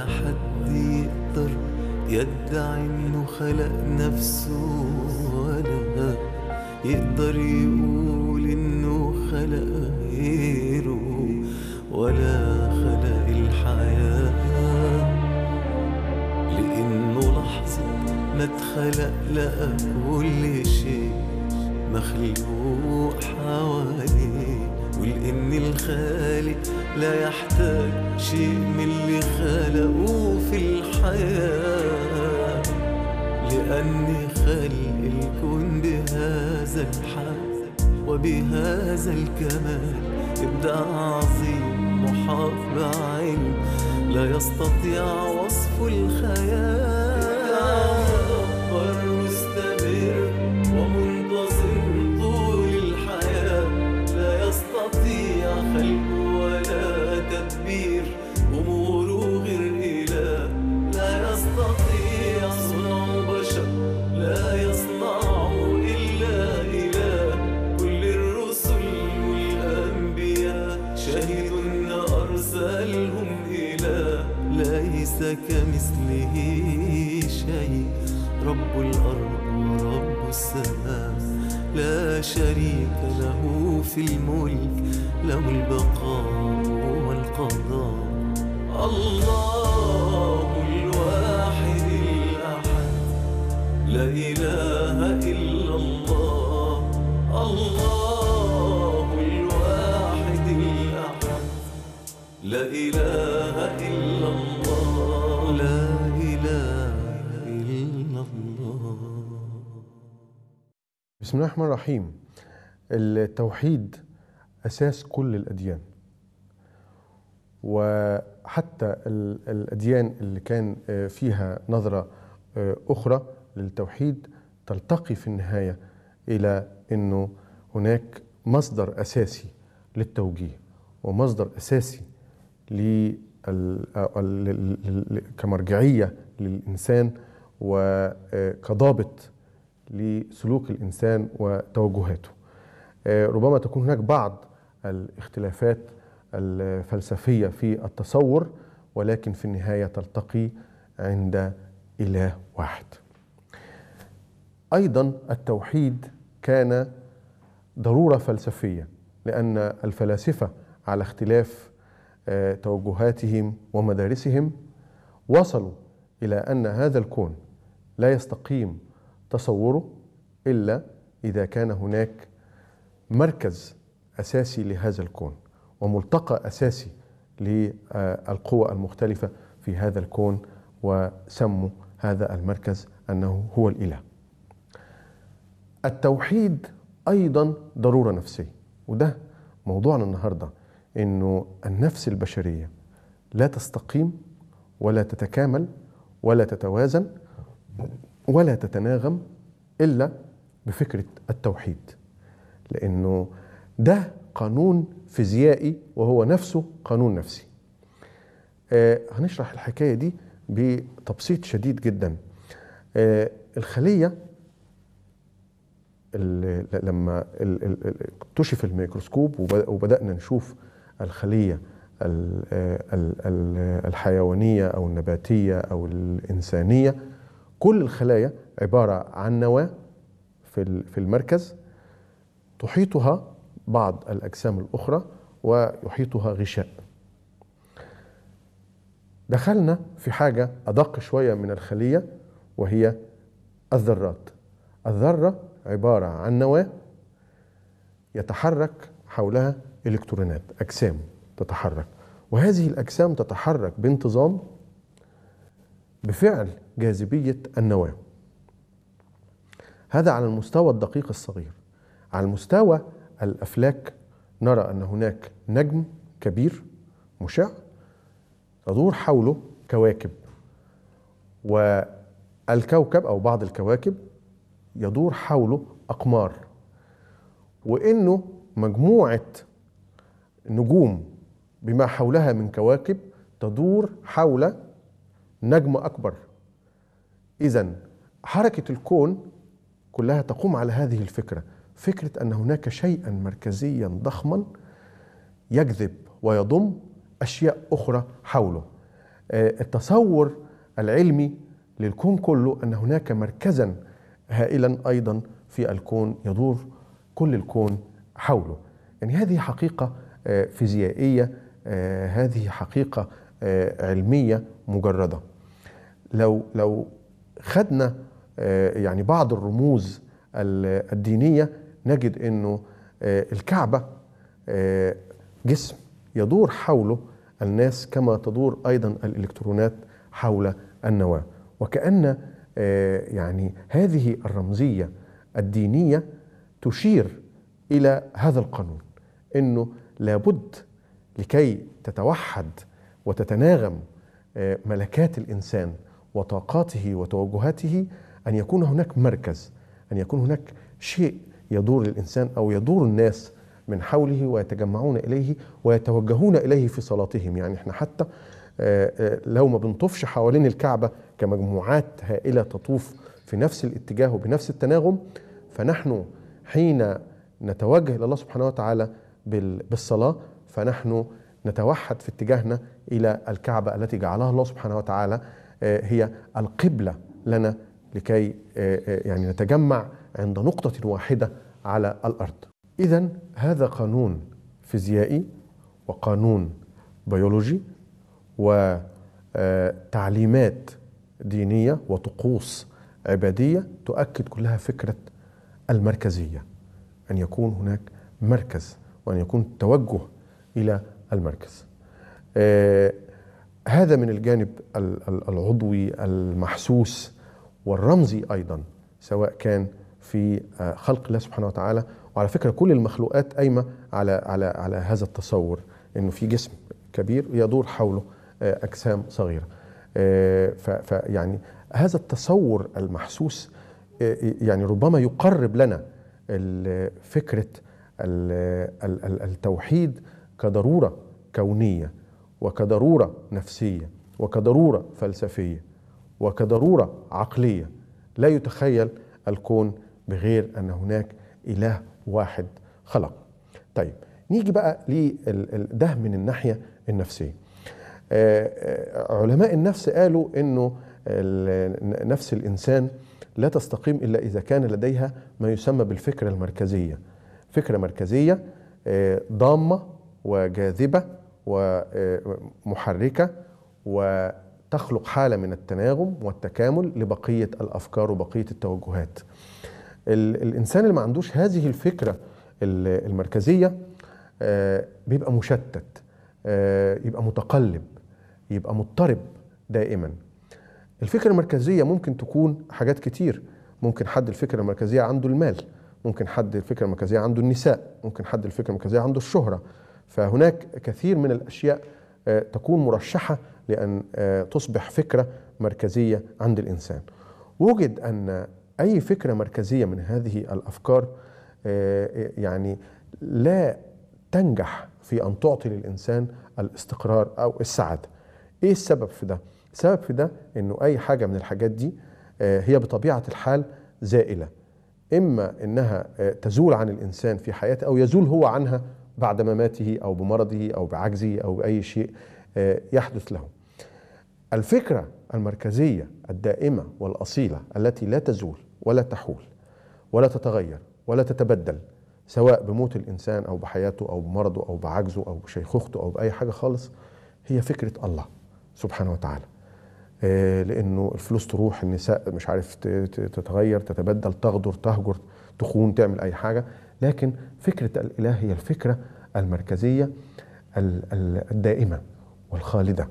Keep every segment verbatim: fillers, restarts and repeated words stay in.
حد يقدر يدعي انه خلق نفسه، ولا يقدر يقول انه خلق غيره، ولا خلق الحياة. لانه لحظة ما اتخلق لقى كل شيء مخلوق حواليه، ولأن الخالق لا يحتاج شيء من اللي خلقوه في الحياة، لأن خلق الكون بهذا الحال وبهذا الكمال إبداع عظيم محاط بعلم لا يستطيع وصف الخيال. مستمر ومنتظم طول الحياة، لا يستطيع خلقه ولا تدبير أموره غير إله، لا يستطيع صنع بشر لا يصنع إلا إله. كل الرسل والأنبياء شهدوا أن أرسلهم إله، ليس كمثله شيء، رب الأرض ورب السماء، لا شريك له في الملك، له البقاء والقضاء. الله الواحد الأحد، لا إله إلا الله. الله الواحد الأحد، لا إله إلا الله. لا بسم الله الرحمن الرحيم. التوحيد أساس كل الأديان، وحتى الأديان اللي كان فيها نظرة أخرى للتوحيد تلتقي في النهاية إلى أنه هناك مصدر أساسي للتوجيه ومصدر أساسي كمرجعية للإنسان وكضابط لسلوك الإنسان وتوجهاته. ربما تكون هناك بعض الاختلافات الفلسفية في التصور، ولكن في النهاية تلتقي عند إله واحد. أيضا التوحيد كان ضرورة فلسفية، لأن الفلاسفة على اختلاف توجهاتهم ومدارسهم وصلوا إلى أن هذا الكون لا يستقيم تصوره إلا إذا كان هناك مركز أساسي لهذا الكون وملتقى أساسي للقوى المختلفة في هذا الكون، وسموا هذا المركز أنه هو الإله. التوحيد أيضا ضرورة نفسية، وده موضوعنا النهاردة، إنه النفس البشرية لا تستقيم ولا تتكامل ولا تتوازن ولا تتناغم إلا بفكرة التوحيد، لأنه ده قانون فيزيائي وهو نفسه قانون نفسي. آه هنشرح الحكاية دي بتبسيط شديد جدا. آه الخلية لما اكتشف الميكروسكوب وبدأنا نشوف الخلية الحيوانية أو النباتية أو الإنسانية، كل الخلايا عبارة عن نواة في المركز تحيطها بعض الأجسام الأخرى ويحيطها غشاء. دخلنا في حاجة أدق شوية من الخلية وهي الذرات. الذرة عبارة عن نواة يتحرك حولها إلكترونات، أجسام تتحرك، وهذه الأجسام تتحرك بانتظام بفعل جاذبية النواة. هذا على المستوى الدقيق الصغير. على المستوى الأفلاك نرى أن هناك نجم كبير مشع تدور حوله كواكب، والكوكب أو بعض الكواكب يدور حوله أقمار، وإنه مجموعة نجوم بما حولها من كواكب تدور حول نجم أكبر. إذن حركة الكون كلها تقوم على هذه الفكرة، فكرة أن هناك شيئا مركزيا ضخما يجذب ويضم أشياء أخرى حوله. التصور العلمي للكون كله أن هناك مركزا هائلا أيضا في الكون يدور كل الكون حوله. يعني هذه حقيقة فيزيائية، هذه حقيقة علمية مجردة. لو لو خدنا يعني بعض الرموز الدينية نجد أنه الكعبة جسم يدور حوله الناس كما تدور أيضا الإلكترونات حول النواة، وكأن يعني هذه الرمزية الدينية تشير إلى هذا القانون، أنه لابد لكي تتوحد وتتناغم ملكات الإنسان وطاقاته وتوجهاته أن يكون هناك مركز، أن يكون هناك شيء يدور الإنسان أو يدور الناس من حوله ويتجمعون إليه ويتوجهون إليه في صلاتهم. يعني احنا حتى لو ما بنطوفش حوالين الكعبة كمجموعات هائلة تطوف في نفس الاتجاه وبنفس التناغم، فنحن حين نتوجه إلى الله سبحانه وتعالى بالصلاة فنحن نتوحد في اتجاهنا إلى الكعبة التي جعلها الله سبحانه وتعالى هي القبلة لنا، لكي يعني نتجمع عند نقطة واحدة على الأرض. إذن هذا قانون فيزيائي وقانون بيولوجي وتعليمات دينية وطقوس عبادية تؤكد كلها فكرة المركزية، أن يكون هناك مركز وأن يكون توجه إلى المركز. آه هذا من الجانب العضوي المحسوس والرمزي أيضا، سواء كان في آه خلق الله سبحانه وتعالى. وعلى فكرة كل المخلوقات قايمة على على على هذا التصور، إنه في جسم كبير يدور حوله آه أجسام صغيرة. آه فيعني هذا التصور المحسوس آه يعني ربما يقرب لنا فكرة التوحيد كضرورة كونية وكضرورة نفسية وكضرورة فلسفية وكضرورة عقلية. لا يتخيل الكون بغير أن هناك إله واحد خلق. طيب نيجي بقى لده من الناحية النفسية. علماء النفس قالوا إنه نفس الإنسان لا تستقيم إلا إذا كان لديها ما يسمى بالفكرة المركزية، فكرة مركزية ضامة وجاذبة ومحركة وتخلق حالة من التناغم والتكامل لبقية الأفكار وبقية التوجهات. الإنسان اللي ما عندوش هذه الفكرة المركزية بيبقى مشتت، يبقى متقلب، يبقى مضطرب دائما. الفكرة المركزية ممكن تكون حاجات كتير. ممكن حد الفكرة المركزية عنده المال، ممكن حد الفكرة المركزية عنده النساء، ممكن حد الفكرة المركزية عنده الشهرة. فهناك كثير من الأشياء تكون مرشحة لأن تصبح فكرة مركزية عند الإنسان. وجد أن أي فكرة مركزية من هذه الأفكار يعني لا تنجح في أن تعطي للإنسان الاستقرار أو السعادة. إيه السبب في ده؟ السبب في ده إنه أي حاجة من الحاجات دي هي بطبيعة الحال زائلة، إما إنها تزول عن الإنسان في حياته أو يزول هو عنها بعد مماته أو بمرضه أو بعجزه أو بأي شيء يحدث له. الفكرة المركزية الدائمة والأصيلة التي لا تزول ولا تحول ولا تتغير ولا تتبدل، سواء بموت الإنسان أو بحياته أو بمرضه أو بعجزه أو بشيخوخته أو بأي حاجة خالص، هي فكرة الله سبحانه وتعالى. لأنه الفلوس تروح، النساء مش عارف تتغير، تتبدل، تغدر، تهجر، تخون، تعمل أي حاجة، لكن فكرة الإله هي الفكرة المركزية الدائمة والخالدة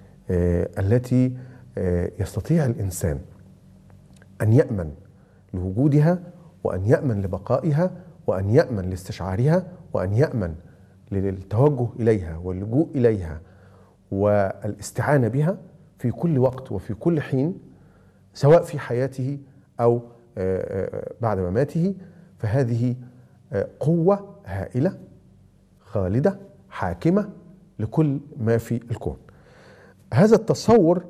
التي يستطيع الإنسان أن يأمن لوجودها وأن يأمن لبقائها وأن يأمن لاستشعارها وأن يأمن للتوجه إليها واللجوء إليها والاستعانة بها في كل وقت وفي كل حين، سواء في حياته أو بعد مماته. فهذه قوة هائلة خالدة حاكمة لكل ما في الكون. هذا التصور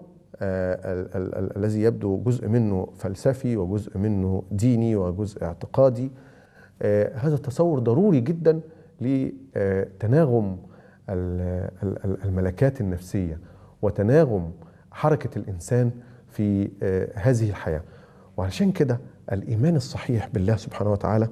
الذي يبدو جزء منه فلسفي وجزء منه ديني وجزء اعتقادي، هذا التصور ضروري جدا لتناغم الملكات النفسية وتناغم حركة الإنسان في هذه الحياة. وعلشان كده الإيمان الصحيح بالله سبحانه وتعالى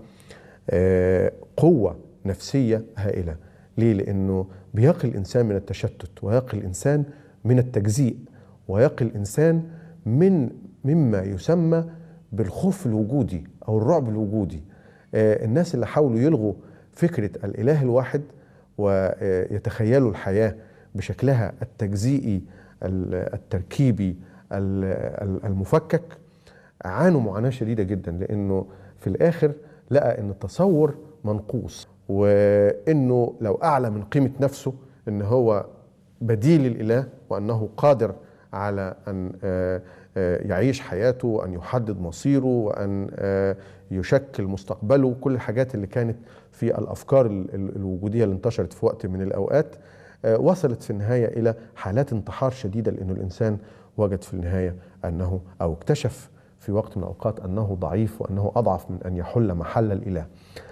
قوة نفسية هائلة. ليه؟ لأنه بيقي الإنسان من التشتت، ويقي الإنسان من التجزيء، ويقي الإنسان من مما يسمى بالخوف الوجودي أو الرعب الوجودي. الناس اللي حاولوا يلغوا فكرة الإله الواحد ويتخيلوا الحياة بشكلها التجزيئي التركيبي المفكك عانوا معاناة شديدة جدا، لأنه في الآخر لقى أن التصور منقوص، وأنه لو أعلى من قيمة نفسه أنه هو بديل الإله، وأنه قادر على أن يعيش حياته، وأن يحدد مصيره، وأن يشكل مستقبله، كل الحاجات اللي كانت في الأفكار الوجودية اللي انتشرت في وقت من الأوقات وصلت في النهاية إلى حالات انتحار شديدة، لأنه الإنسان وجد في النهاية أنه أو اكتشف في وقت من الأوقات أنه ضعيف، وأنه أضعف من أن يحل محل الإله.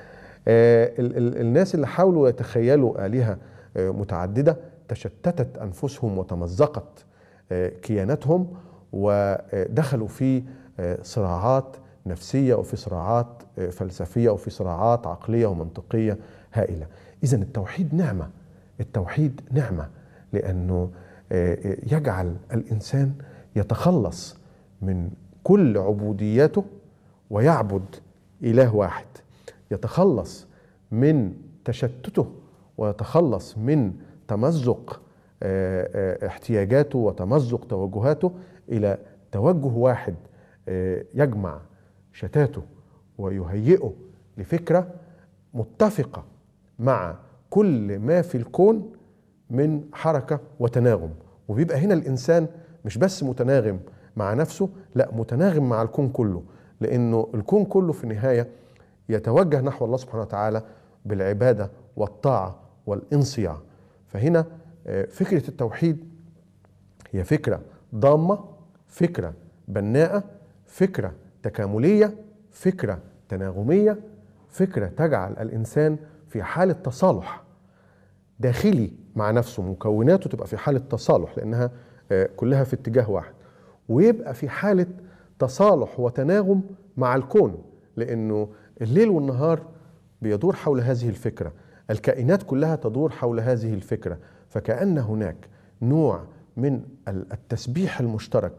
الناس اللي حاولوا يتخيلوا آلهة متعددة تشتتت أنفسهم وتمزقت كياناتهم، ودخلوا في صراعات نفسية، وفي صراعات فلسفية، وفي صراعات عقلية ومنطقية هائلة. إذن التوحيد نعمة، التوحيد نعمة لأنه يجعل الإنسان يتخلص من كل عبودياته ويعبد إله واحد، يتخلص من تشتته ويتخلص من تمزق احتياجاته وتمزق توجهاته إلى توجه واحد يجمع شتاته ويهيئه لفكرة متفقة مع كل ما في الكون من حركة وتناغم. وبيبقى هنا الإنسان مش بس متناغم مع نفسه، لا متناغم مع الكون كله، لأنه الكون كله في النهاية يتوجه نحو الله سبحانه وتعالى بالعبادة والطاعة والانصياع. فهنا فكرة التوحيد هي فكرة ضامة، فكرة بناءة، فكرة تكاملية، فكرة تناغمية، فكرة تجعل الإنسان في حالة تصالح داخلي مع نفسه، مكوناته تبقى في حالة تصالح لأنها كلها في اتجاه واحد، ويبقى في حالة تصالح وتناغم مع الكون، لأنه الليل والنهار بيدور حول هذه الفكرة، الكائنات كلها تدور حول هذه الفكرة. فكأن هناك نوع من التسبيح المشترك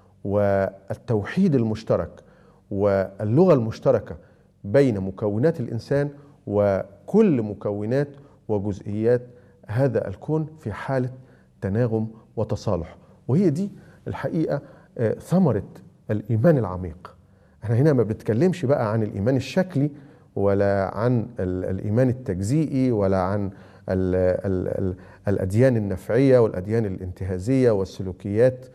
والتوحيد المشترك واللغة المشتركة بين مكونات الإنسان وكل مكونات وجزئيات هذا الكون في حالة تناغم وتصالح. وهي دي الحقيقة ثمرة الإيمان العميق. احنا هنا ما بنتكلمش بقى عن الإيمان الشكلي، ولا عن الإيمان التجزئي، ولا عن ال ال ال الأديان النفعية والأديان الانتهازية والسلوكيات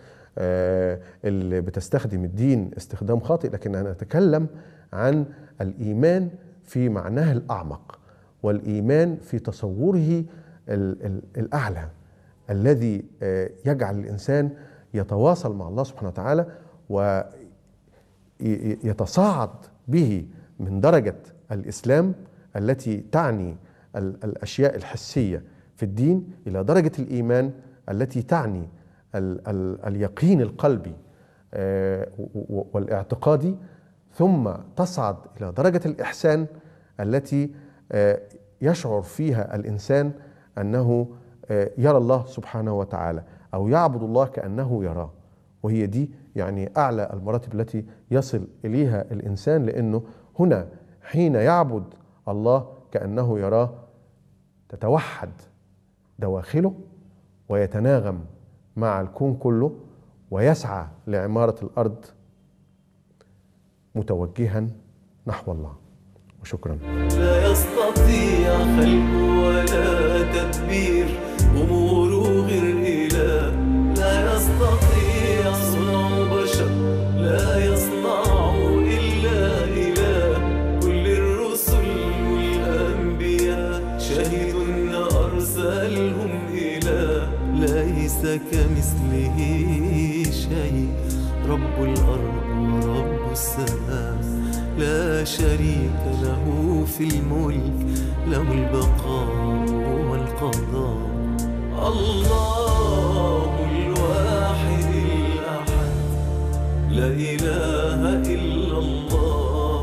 اللي بتستخدم الدين استخدام خاطئ، لكن أنا أتكلم عن الإيمان في معناه الأعمق، والإيمان في تصوره الأعلى الذي يجعل الإنسان يتواصل مع الله سبحانه وتعالى ويتصاعد به من درجة الإسلام التي تعني الأشياء الحسية في الدين إلى درجة الإيمان التي تعني ال ال اليقين القلبي والاعتقادي، ثم تصعد إلى درجة الإحسان التي يشعر فيها الإنسان أنه يرى الله سبحانه وتعالى أو يعبد الله كأنه يراه. وهي دي يعني أعلى المراتب التي يصل إليها الإنسان، لأنه هنا حين يعبد الله كأنه يراه تتوحد دواخله ويتناغم مع الكون كله ويسعى لعمارة الأرض متوجها نحو الله. وشكرا. لا يستطيع خلق ولا تدبير أموره غير إله، لا يستطيع صنع بشر، لا يصنع إلا إله. كل الرسل والأنبياء شهدوا أن أرسلهم إله، ليس كمثله شيء، رب الأرض ورب السماء، لا شريك له في الملك، له البقاء والقضاء. الله الواحد لا إله إلا الله،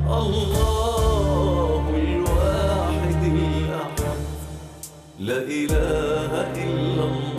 الله الواحد الأحد. لا إله إلا الله.